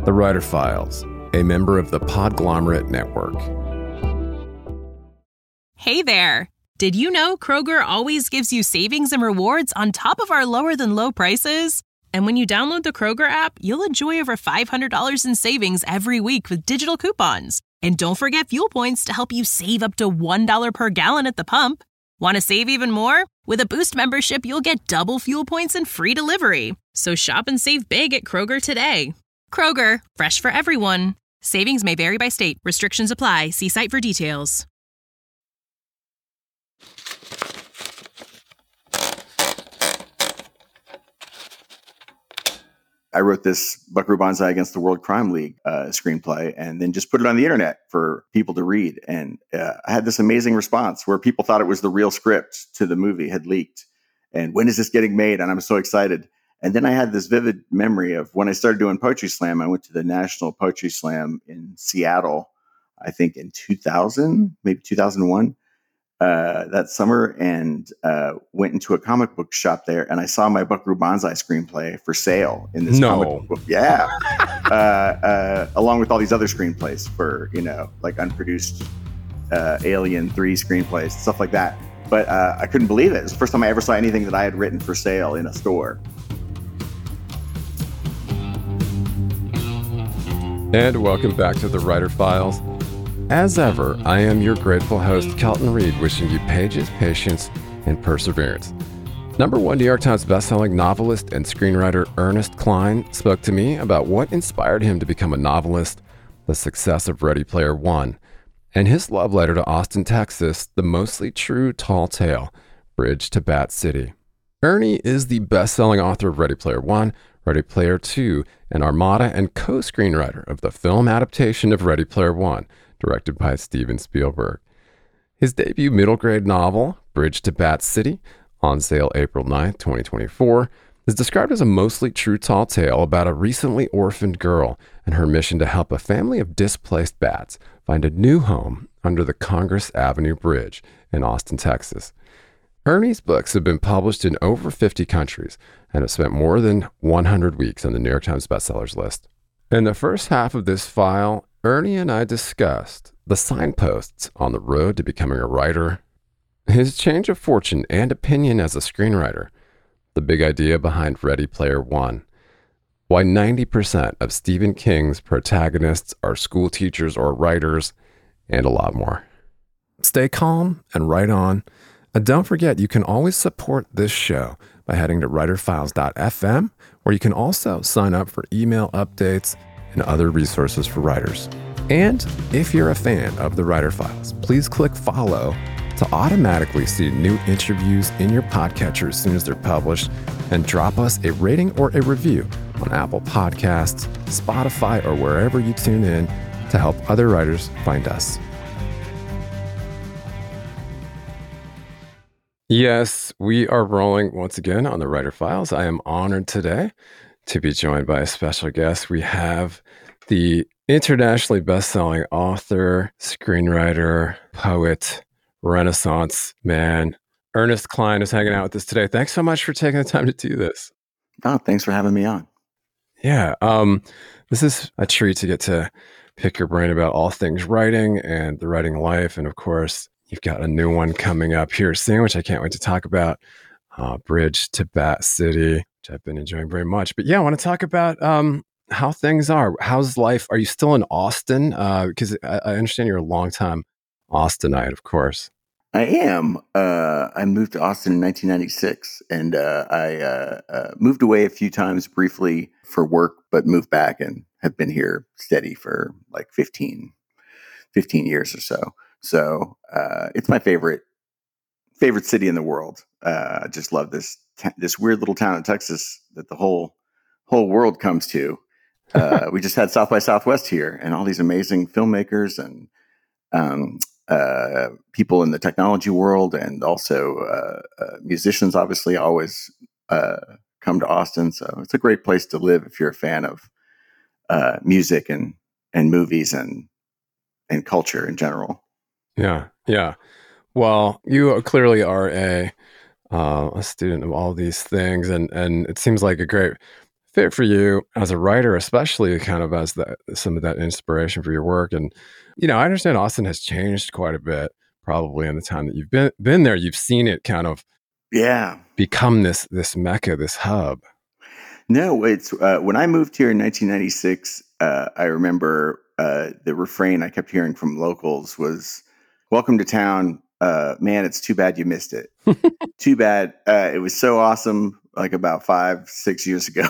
The Writer Files, a member of the Podglomerate Network. Hey there! Did you know Kroger always gives you savings and rewards on top of our lower-than-low prices? And when you download the Kroger app, you'll enjoy over $500 in savings every week with digital coupons. And don't forget fuel points to help you save up to $1 per gallon at the pump. Want to save even more? With a Boost membership, you'll get double fuel points and free delivery. So shop and save big at Kroger today. Kroger, fresh for everyone. Savings may vary by state. Restrictions apply. See site for details. I wrote this Buckaroo Banzai Against the World Crime League screenplay and then just put it on the internet for people to read. And I had this amazing response where people thought it was the real script to the movie had leaked. And when is this getting made? And I'm so excited. And then I had this vivid memory of when I started doing Poetry Slam. I went to the National Poetry Slam in Seattle, I think in 2000, maybe 2001. That summer, and went into a comic book shop there, and I saw my Buckaroo Banzai screenplay for sale in this comic book. Yeah. Along with all these other screenplays for, like unproduced Alien 3 screenplays, stuff like that. But I couldn't believe it. It was the first time I ever saw anything that I had written for sale in a store. And welcome back to The Writer Files. As ever, I am your grateful host, Kelton Reid, wishing you pages, patience, and perseverance. Number one New York Times bestselling novelist and screenwriter Ernest Cline spoke to me about what inspired him to become a novelist, the success of Ready Player One, and his love letter to Austin, Texas, the mostly true tall tale, Bridge to Bat City. Ernie is the best-selling author of Ready Player One, Ready Player Two, and Armada, and co-screenwriter of the film adaptation of Ready Player One, directed by Steven Spielberg. His debut middle-grade novel, Bridge to Bat City, on sale April 9th, 2024, is described as a mostly true tall tale about a recently orphaned girl and her mission to help a family of displaced bats find a new home under the Congress Avenue Bridge in Austin, Texas. Ernie's books have been published in over 50 countries and have spent more than 100 weeks on the New York Times bestsellers list. In the first half of this file, Ernie and I discussed the signposts on the road to becoming a writer, his change of fortune and opinion as a screenwriter, the big idea behind Ready Player One, why 90% of Stephen King's protagonists are school teachers or writers, and a lot more. Stay calm and write on. And don't forget, you can always support this show by heading to writerfiles.fm, where you can also sign up for email updates and other resources for writers. And if you're a fan of the Writer Files, please click follow to automatically see new interviews in your podcatcher as soon as they're published, and drop us a rating or a review on Apple Podcasts, Spotify, or wherever you tune in to help other writers find us. Yes, we are rolling once again on the Writer Files. I am honored today to be joined by a special guest. We have the internationally best-selling author, screenwriter, poet, Renaissance man, Ernest Cline is hanging out with us today. Thanks so much for taking the time to do this. Oh, thanks for having me on. Yeah, this is a treat to get to pick your brain about all things writing and the writing life. And of course, you've got a new one coming up here soon, which I can't wait to talk about, Bridge to Bat City, which I've been enjoying very much. But yeah, I want to talk about how things are. How's life? Are you still in Austin? Because I understand you're a longtime Austinite, of course. I am. I moved to Austin in 1996, and I moved away a few times briefly for work, but moved back and have been here steady for like 15 years or so. So it's my favorite city in the world. I just love this weird little town in Texas that the whole world comes to. We just had South by Southwest here, and all these amazing filmmakers and people in the technology world, and also musicians obviously always come to Austin. So it's a great place to live if you're a fan of music and movies and culture in general. Yeah. Well, you clearly are a student of all these things, and it seems like a great fit for you as a writer, especially kind of as some of that inspiration for your work. And, I understand Austin has changed quite a bit, probably in the time that you've been there. You've seen it kind of Yeah. become this mecca, this hub. No, it's when I moved here in 1996, I remember the refrain I kept hearing from locals was, "Welcome to town. Man, it's too bad you missed it. Too bad. It was so awesome like about 5-6 years ago,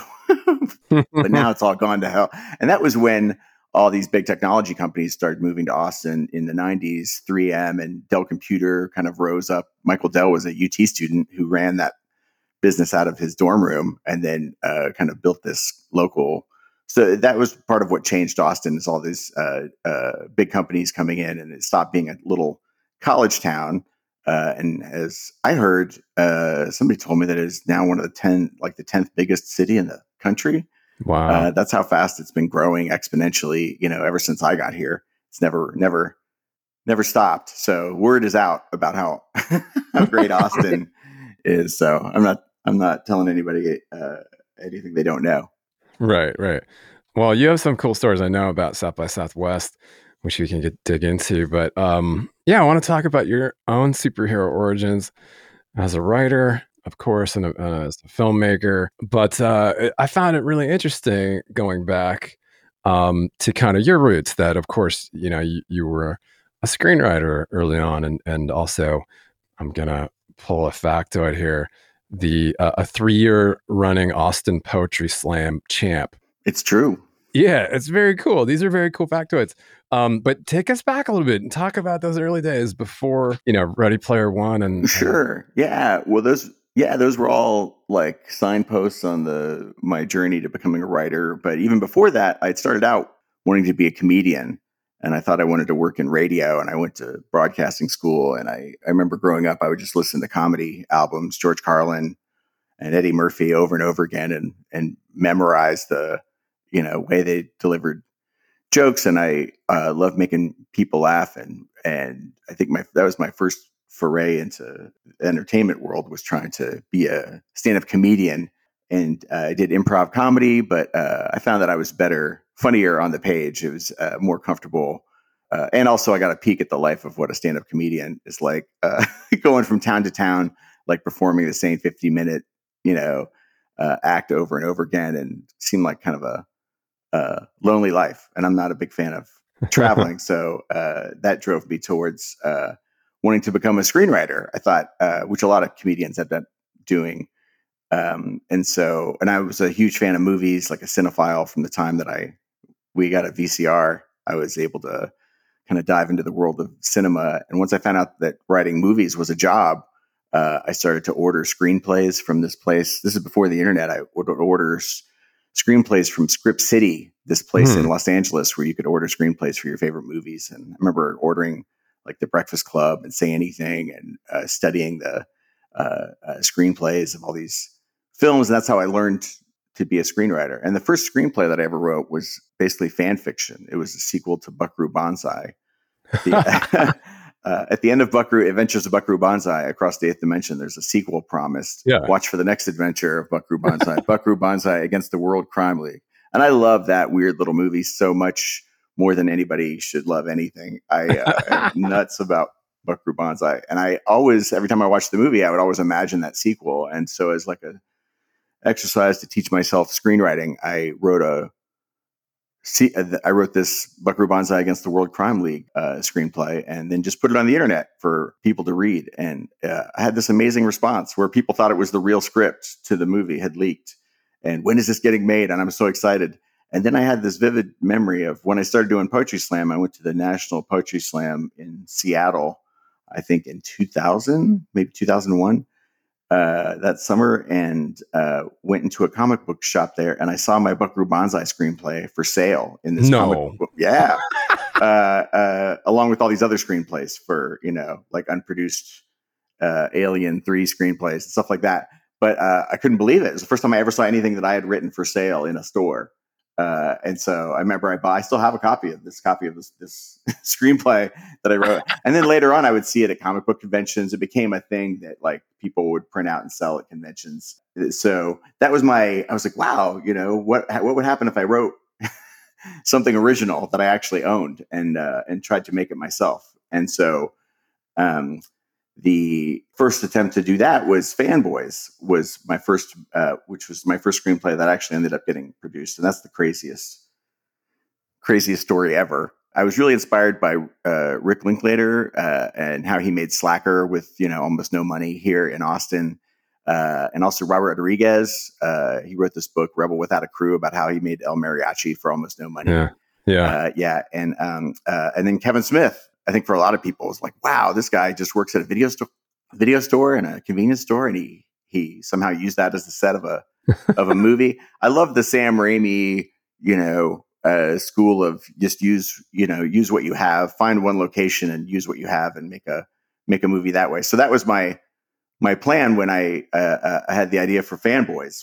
but now it's all gone to hell." And that was when all these big technology companies started moving to Austin in the 90s. 3M and Dell Computer kind of rose up. Michael Dell was a UT student who ran that business out of his dorm room and then kind of built this local. So that was part of what changed Austin, is all these big companies coming in, and it stopped being a little college town. And as I heard, somebody told me that it is now one of the 10th biggest city in the country. Wow. That's how fast it's been growing exponentially, ever since I got here. It's never stopped. So word is out about how great Austin is. So I'm not telling anybody anything they don't know. Right. Well, you have some cool stories I know about South by Southwest, which we can dig into. But I want to talk about your own superhero origins as a writer, of course, and as a filmmaker. But I found it really interesting going back to kind of your roots. That, of course, you were a screenwriter early on, and also I'm gonna pull a factoid here. A 3-year running Austin Poetry Slam champ. It's true. Yeah, it's very cool. These are very cool factoids. But take us back a little bit and talk about those early days before, Ready Player One. And sure. Yeah. Well, those were all like signposts on my journey to becoming a writer. But even before that, I'd started out wanting to be a comedian, and I thought I wanted to work in radio, and I went to broadcasting school. And I remember growing up, I would just listen to comedy albums, George Carlin and Eddie Murphy over and over again, and memorize the, way they delivered jokes. And I love making people laugh. And I think that was my first foray into the entertainment world, was trying to be a stand-up comedian. And I did improv comedy, but I found that I was funnier on the page. It was more comfortable. And also I got a peek at the life of what a stand-up comedian is like, going from town to town, like performing the same 50-minute, act over and over again, and seemed like kind of a lonely life. And I'm not a big fan of traveling. So that drove me towards wanting to become a screenwriter, I thought, which a lot of comedians have been doing. And I was a huge fan of movies, like a cinephile from the time that we got a VCR. I was able to kind of dive into the world of cinema. And once I found out that writing movies was a job, I started to order screenplays from this place. This is before the internet. I would order screenplays from Script City, this place in Los Angeles where you could order screenplays for your favorite movies. And I remember ordering like The Breakfast Club and Say Anything, and studying the screenplays of all these films. And that's how I learned to be a screenwriter. And the first screenplay that I ever wrote was basically fan fiction. It was a sequel to Buckaroo Banzai. At the end of Adventures of Buckaroo Banzai Across the Eighth Dimension, there's a sequel promised. Yeah. Watch for the next adventure of Buckaroo Banzai, Buckaroo Banzai Against the World Crime League. And I love that weird little movie so much more than anybody should love anything. I'm nuts about Buckaroo Banzai. And every time I watched the movie, I would always imagine that sequel. And so as like a exercise to teach myself screenwriting, I wrote this Buckaroo Banzai Against the World Crime League screenplay, and then just put it on the internet for people to read. And I had this amazing response where people thought it was the real script to the movie had leaked. And when is this getting made? And I'm so excited. And then I had this vivid memory of when I started doing Poetry Slam. I went to the National Poetry Slam in Seattle, I think in 2000, maybe 2001. That summer, and went into a comic book shop there, and I saw my Buckaroo Banzai screenplay for sale in this comic book. Yeah. Along with all these other screenplays for, like unproduced Alien 3 screenplays and stuff like that. But I couldn't believe it. It was the first time I ever saw anything that I had written for sale in a store. And so I remember I still have a copy of this screenplay that I wrote. And then later on, I would see it at comic book conventions. It became a thing that like people would print out and sell at conventions. So that was I was like, wow, what would happen if I wrote something original that I actually owned and tried to make it myself. And so the first attempt to do that was Fanboys, was my first, which was my first screenplay that actually ended up getting produced. And that's the craziest story ever. I was really inspired by Rick Linklater and how he made Slacker with, almost no money here in Austin. And also Robert Rodriguez. He wrote this book, Rebel Without a Crew, about how he made El Mariachi for almost no money. Yeah. And then Kevin Smith, I think for a lot of people, is like, wow, this guy just works at a video store and a convenience store, and he somehow used that as the set of a movie. I love the Sam Raimi, school of just use what you have, find one location and use what you have, and make a movie that way. So that was my plan when I had the idea for Fanboys.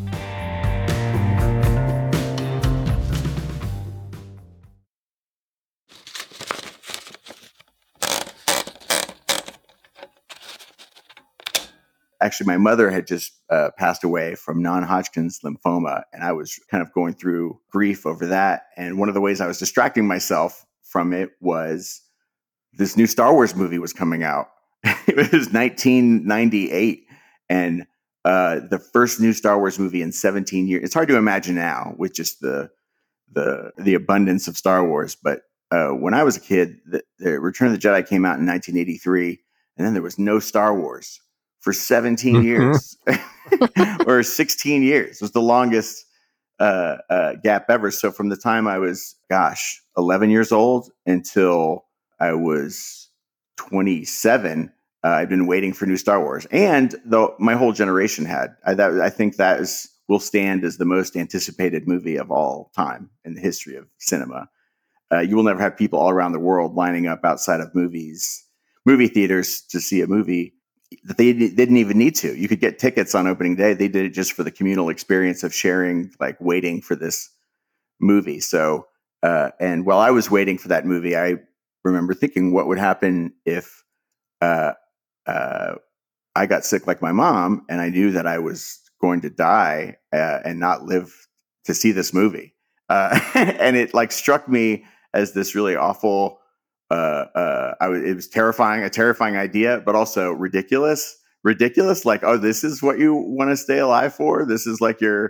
Actually, my mother had just passed away from non-Hodgkin's lymphoma, and I was kind of going through grief over that. And one of the ways I was distracting myself from it was this new Star Wars movie was coming out. It was 1998, and the first new Star Wars movie in 17 years. It's hard to imagine now with just the abundance of Star Wars. But when I was a kid, the Return of the Jedi came out in 1983, and then there was no Star Wars for 17 years or 16 years. It was the longest gap ever. So from the time I was, 11 years old until I was 27, I've been waiting for new Star Wars. And though my whole generation had, I think will stand as the most anticipated movie of all time in the history of cinema. You will never have people all around the world lining up outside of movie theaters to see a movie that they didn't even need to. You could get tickets on opening day. They did it just for the communal experience of sharing, like waiting for this movie. So, and while I was waiting for that movie, I remember thinking, what would happen if I got sick like my mom, and I knew that I was going to die and not live to see this movie. And it like struck me as this really awful, it was a terrifying idea, but also ridiculous. Like, oh, this is what you want to stay alive for. This is like your,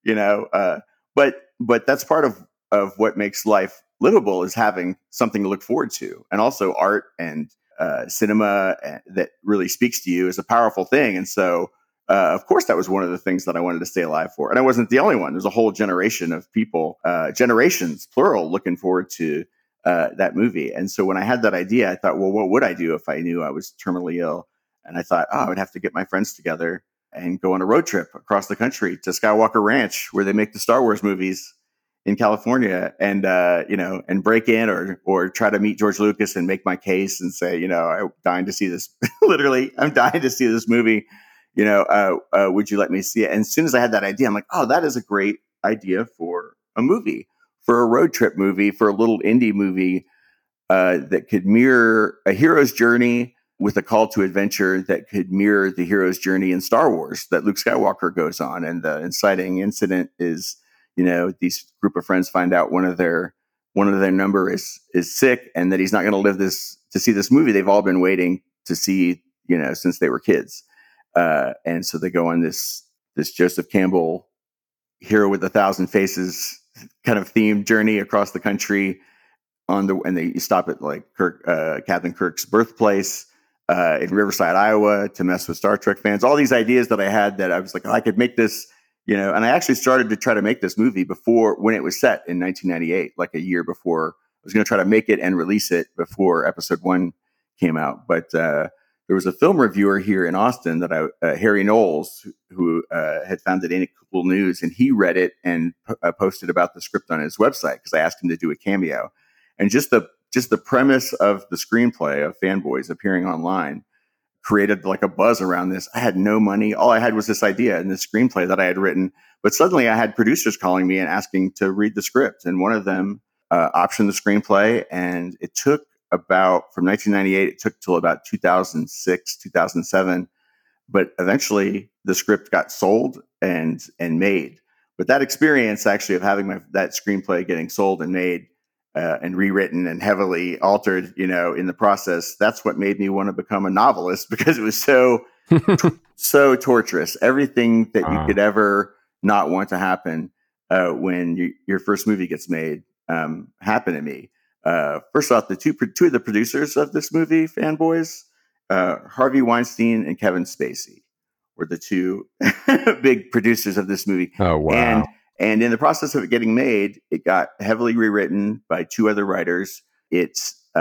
but that's part of what makes life livable, is having something to look forward to. And also art and cinema that really speaks to you is a powerful thing. And so, of course, that was one of the things that I wanted to stay alive for. And I wasn't the only one. There's a whole generation of people, generations, plural, looking forward to that movie. And so when I had that idea, I thought, well, what would I do if I knew I was terminally ill? And I thought, I would have to get my friends together and go on a road trip across the country to Skywalker Ranch, where they make the Star Wars movies in California, and and break in or try to meet George Lucas and make my case and say, I'm dying to see this. Literally, I'm dying to see this movie. Would you let me see it? And as soon as I had that idea, I'm like, oh, that is a great idea for a movie, for a road trip movie, for a little indie movie that could mirror a hero's journey with a call to adventure, that could mirror the hero's journey in Star Wars that Luke Skywalker goes on. And the inciting incident is, these group of friends find out one of their number is sick, and that he's not going to live to see this movie they've all been waiting to see, since they were kids. And so they go on this Joseph Campbell Hero with 1,000 Faces kind of themed journey across the country and they stop at like Captain Kirk's birthplace in Riverside, Iowa, to mess with Star Trek fans. All these ideas that I had, that I was like, I could make this, and I actually started to try to make this movie when it was set in 1998, like a year before. I was going to try to make it and release it before episode 1 came out. But there was a film reviewer here in Austin that Harry Knowles, who had founded Ain't It Cool News, and he read it and posted about the script on his website, because I asked him to do a cameo. And just the premise of the screenplay of Fanboys appearing online created like a buzz around this. I had no money. All I had was this idea and this screenplay that I had written. But suddenly I had producers calling me and asking to read the script. And one of them optioned the screenplay. And it took from 1998, it took till about 2006, 2007. But eventually the script got sold and made. But that experience actually of having that screenplay getting sold and made and rewritten and heavily altered, in the process, that's what made me want to become a novelist, because it was so torturous. Everything that you could ever not want to happen when your first movie gets made happened to me. First off, the two of the producers of this movie, Fanboys, Harvey Weinstein and Kevin Spacey, were the two big producers of this movie. Oh, wow. And in the process of it getting made, it got heavily rewritten by two other writers. It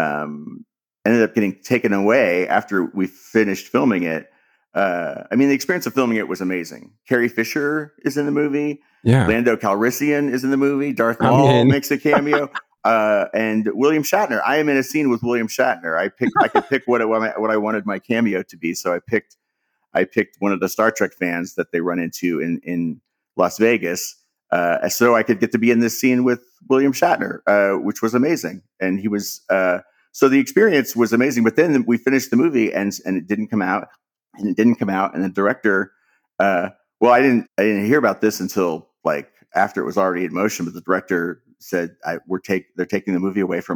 ended up getting taken away after we finished filming it. The experience of filming it was amazing. Carrie Fisher is in the movie. Yeah. Lando Calrissian is in the movie. Darth Maul makes a cameo. And William Shatner. I am in a scene with William Shatner. I could pick what I wanted my cameo to be. So I picked one of the Star Trek fans that they run into in Las Vegas. So I could get to be in this scene with William Shatner, which was amazing. And he was, so the experience was amazing. But then we finished the movie and it didn't come out. And the director, I didn't hear about this until like after it was already in motion. But the director said, they're taking the movie away from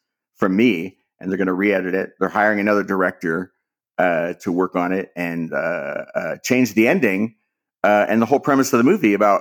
me, and they're going to re-edit it. They're hiring another director to work on it and change the ending. And the whole premise of the movie about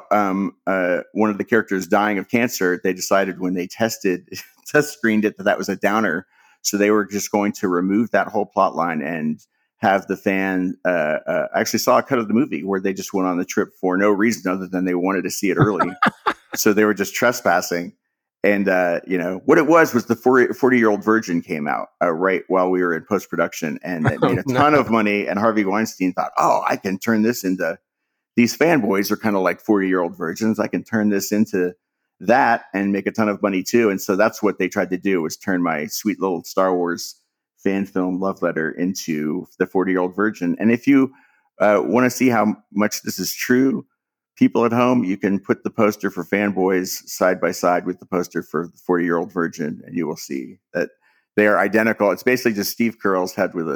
one of the characters dying of cancer, they decided when they test screened it that was a downer. So they were just going to remove that whole plot line and have the fan I actually saw a cut of the movie where they just went on the trip for no reason other than they wanted to see it early. So they were just trespassing. And, what it was the 40-Year-Old Virgin came out right while we were in post-production, and it made a ton of money. And Harvey Weinstein thought, I can turn this into, these fanboys are kind of like 40-Year-Old Virgins. I can turn this into that and make a ton of money too. And so that's what they tried to do, was turn my sweet little Star Wars fan film love letter into the 40-Year-Old Virgin. And if you want to see how much this is true, people at home, you can put the poster for Fanboys side by side with the poster for the 40-Year-Old Virgin, and you will see that they are identical. It's basically just Steve Carell's head with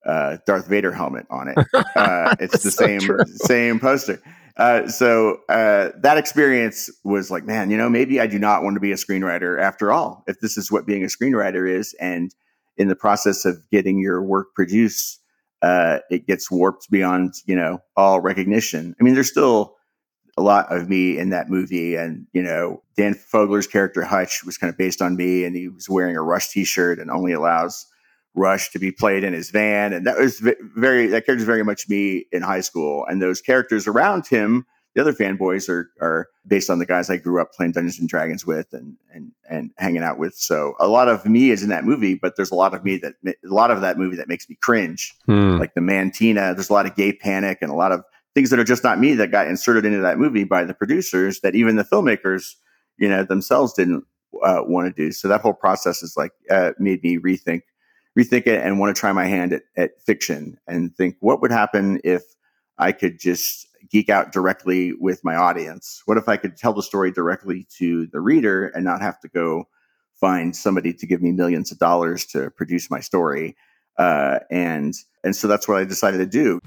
a Darth Vader helmet on it. It's the same poster. So that experience was like, man, maybe I do not want to be a screenwriter after all, if this is what being a screenwriter is. And in the process of getting your work produced, it gets warped beyond, all recognition. I mean, there's still a lot of me in that movie. And, Dan Fogler's character Hutch was kind of based on me, and he was wearing a Rush t-shirt and only allows Rush to be played in his van. And that character's very much me in high school. And those characters around him, the other fanboys, are based on the guys I grew up playing Dungeons and Dragons with and hanging out with. So a lot of me is in that movie, but there's a lot of that movie that makes me cringe. Like the Mantina, there's a lot of gay panic and a lot of things that are just not me that got inserted into that movie by the producers that even the filmmakers, themselves didn't want to do. So that whole process is like made me rethink it and want to try my hand at fiction and think, what would happen if I could just geek out directly with my audience? What if I could tell the story directly to the reader and not have to go find somebody to give me millions of dollars to produce my story? And so that's what I decided to do.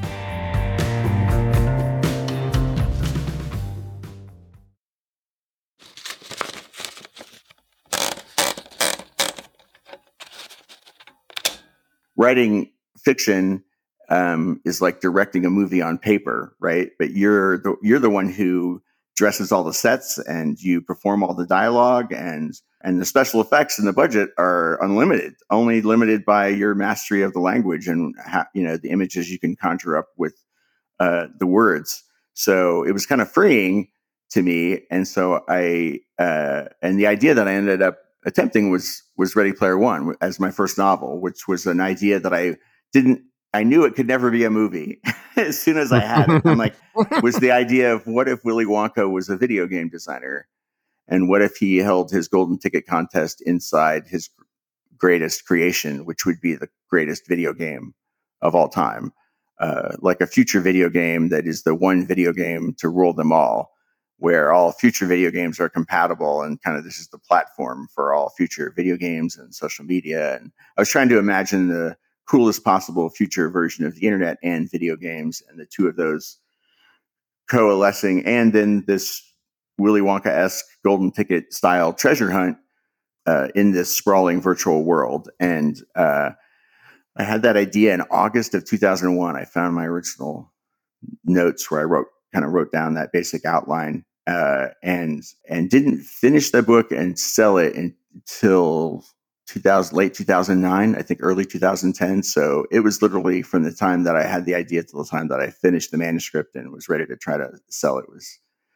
Writing fiction is like directing a movie on paper, right? But you're the one who dresses all the sets and you perform all the dialogue, and the special effects and the budget are unlimited, only limited by your mastery of the language and the images you can conjure up with the words. So it was kind of freeing to me, and so and the idea that I ended up attempting was Ready Player One as my first novel, which was an idea that I knew it could never be a movie. As soon as I had it, I'm like, was the idea of what if Willy Wonka was a video game designer, and what if he held his golden ticket contest inside his greatest creation, which would be the greatest video game of all time, like a future video game that is the one video game to rule them all, where all future video games are compatible, and kind of this is the platform for all future video games and social media. And I was trying to imagine the coolest possible future version of the internet and video games, and the two of those coalescing, and then this Willy Wonka-esque golden ticket style treasure hunt in this sprawling virtual world. And I had that idea in August of 2001. I found my original notes where I wrote down that basic outline, and didn't finish the book and sell it until late 2009, I think early 2010. So it was literally from the time that I had the idea till the time that I finished the manuscript and was ready to try to sell it was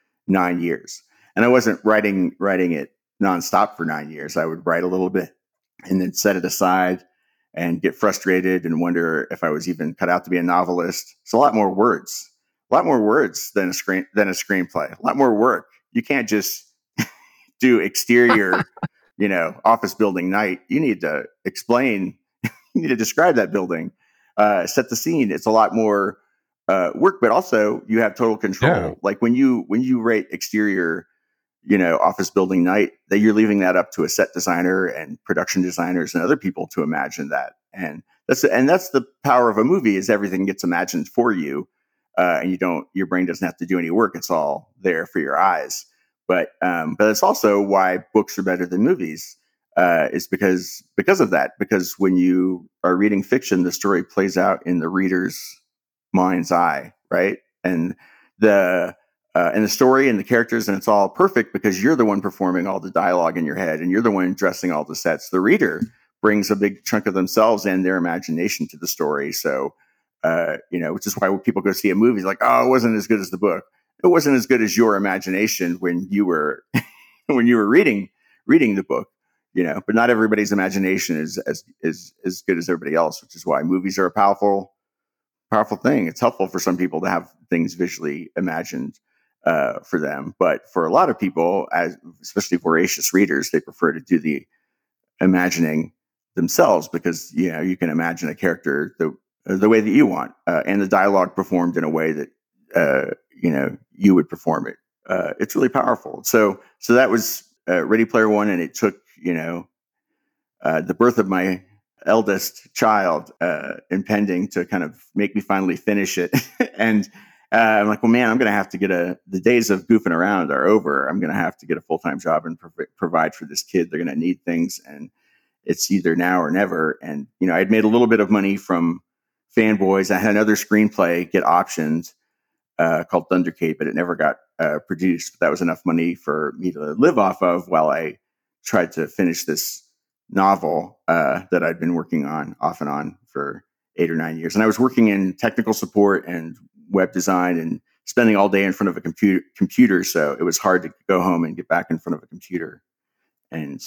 9 years. And I wasn't writing it nonstop for 9 years. I would write a little bit and then set it aside and get frustrated and wonder if I was even cut out to be a novelist. It's a lot more words than a screenplay, a lot more work. You can't just do exterior, office building night. You need to explain, you need to describe that building, set the scene. It's a lot more work, but also you have total control. Yeah. Like when you write exterior, office building night, that you're leaving that up to a set designer and production designers and other people to imagine that. And that's the power of a movie, is everything gets imagined for you. And your brain doesn't have to do any work. It's all there for your eyes. But it's also why books are better than movies, is because of that. Because when you are reading fiction, the story plays out in the reader's mind's eye, right? And the story and the characters, and it's all perfect because you're the one performing all the dialogue in your head, and you're the one dressing all the sets. The reader brings a big chunk of themselves and their imagination to the story. So, which is why when people go see a movie, it's like, oh, it wasn't as good as the book. It wasn't as good as your imagination when you were reading the book, but not everybody's imagination is as good as everybody else, which is why movies are a powerful thing. It's helpful for some people to have things visually imagined for them. But for a lot of people, especially voracious readers, they prefer to do the imagining themselves, because, you can imagine a character the way that you want, and the dialogue performed in a way that, you would perform it. It's really powerful. So that was Ready Player One, and it took, the birth of my eldest child impending to kind of make me finally finish it. And I'm like, well, man, I'm going to have to get the days of goofing around are over. I'm going to have to get a full-time job and provide for this kid. They're going to need things, and it's either now or never. And, I'd made a little bit of money from Fanboys. I had another screenplay get optioned called Thundercade, but it never got produced. But that was enough money for me to live off of while I tried to finish this novel that I'd been working on off and on for 8 or 9 years. And I was working in technical support and web design and spending all day in front of a computer. So it was hard to go home and get back in front of a computer and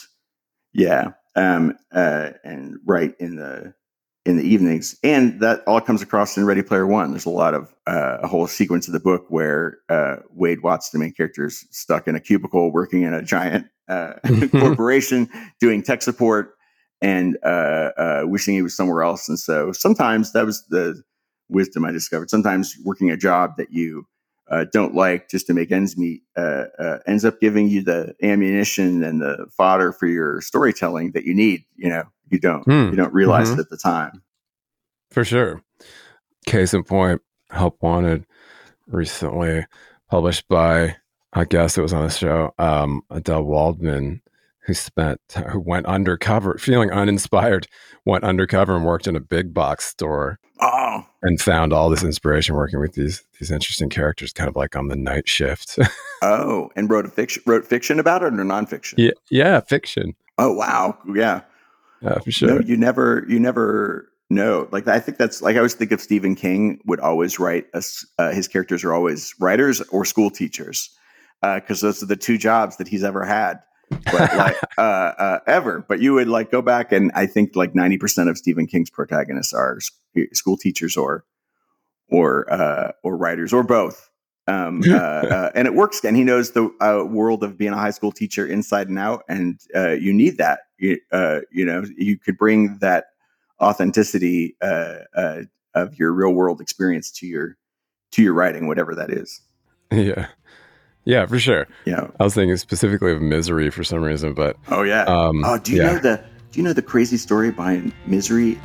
and write in the evenings. And that all comes across in Ready Player One. There's a lot of a whole sequence of the book where Wade Watts, the main character, is stuck in a cubicle working in a giant corporation doing tech support and wishing he was somewhere else. And so sometimes that was the wisdom I discovered. Sometimes working a job that you don't like just to make ends meet ends up giving you the ammunition and the fodder for your storytelling that you need. You don't realize it at the time. For sure. Case in point, Help Wanted, recently published by, I guess it was on a show, Adele Waldman, who went undercover, feeling uninspired, went undercover and worked in a big box store. Oh. And found all this inspiration working with these interesting characters, kind of like on the night shift. Oh, and wrote fiction about it or nonfiction? Yeah, fiction. Oh, wow. Yeah. For sure. No, you never know. Like, I think that's like, I always think of Stephen King would always write his characters are always writers or school teachers, because those are the two jobs that he's ever had. But ever. But you would go back, and I think 90% of Stephen King's protagonists are school teachers or writers or both. And it works. And he knows the world of being a high school teacher inside and out. And you need that. You could bring that authenticity of your real world experience to your writing, whatever that is. Yeah. Yeah, for sure. Yeah. I was thinking specifically of Misery for some reason, but oh yeah. Do you know the crazy story behind Misery?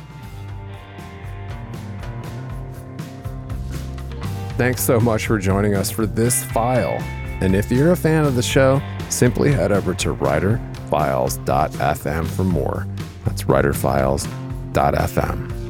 Thanks so much for joining us for this file. And if you're a fan of the show, simply head over to writerfiles.fm for more. That's writerfiles.fm.